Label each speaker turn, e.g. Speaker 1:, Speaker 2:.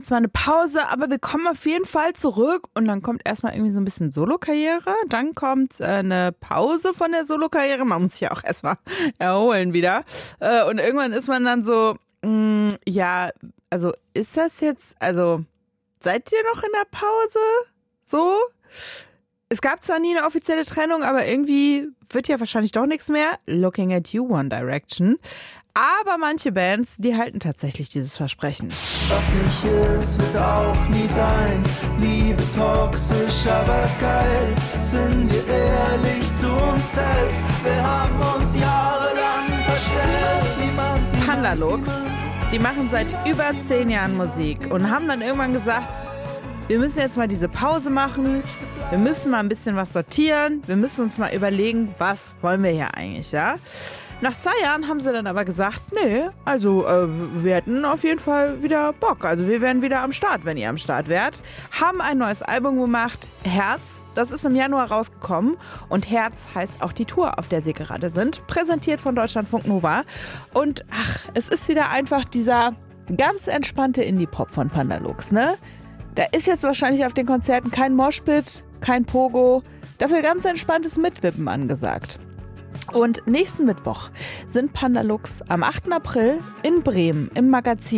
Speaker 1: Zwar eine Pause, aber wir kommen auf jeden Fall zurück und dann kommt erstmal irgendwie so ein bisschen Solokarriere, dann kommt eine Pause von der Solokarriere, man muss sich ja auch erstmal erholen wieder und irgendwann ist man dann so, ja, also ist das jetzt, also seid ihr noch in der Pause? So? Es gab zwar nie eine offizielle Trennung, aber irgendwie wird ja wahrscheinlich doch nichts mehr. Looking at You, One Direction. Aber manche Bands, die halten tatsächlich dieses Versprechen.
Speaker 2: Was nicht ist, wird auch nie sein. Liebe toxisch, aber geil. Sind wir ehrlich zu uns selbst? Wir haben uns jahrelang verstellt.
Speaker 1: Pandalux, die machen seit über 10 Jahren Musik und haben dann irgendwann gesagt, wir müssen jetzt mal diese Pause machen, wir müssen mal ein bisschen was sortieren, wir müssen uns mal überlegen, was wollen wir hier eigentlich, ja? Nach 2 Jahren haben sie dann aber gesagt, nee, also wir hätten auf jeden Fall wieder Bock. Also wir wären wieder am Start, wenn ihr am Start wärt. Haben ein neues Album gemacht, Herz. Das ist im Januar rausgekommen. Und Herz heißt auch die Tour, auf der sie gerade sind. Präsentiert von Deutschlandfunk Nova. Und es ist wieder einfach dieser ganz entspannte Indie-Pop von Pandalux, ne? Da ist jetzt wahrscheinlich auf den Konzerten kein Moshpit, kein Pogo. Dafür ganz entspanntes Mitwippen angesagt. Und nächsten Mittwoch sind Pandalux am 8. April in Bremen im Magazin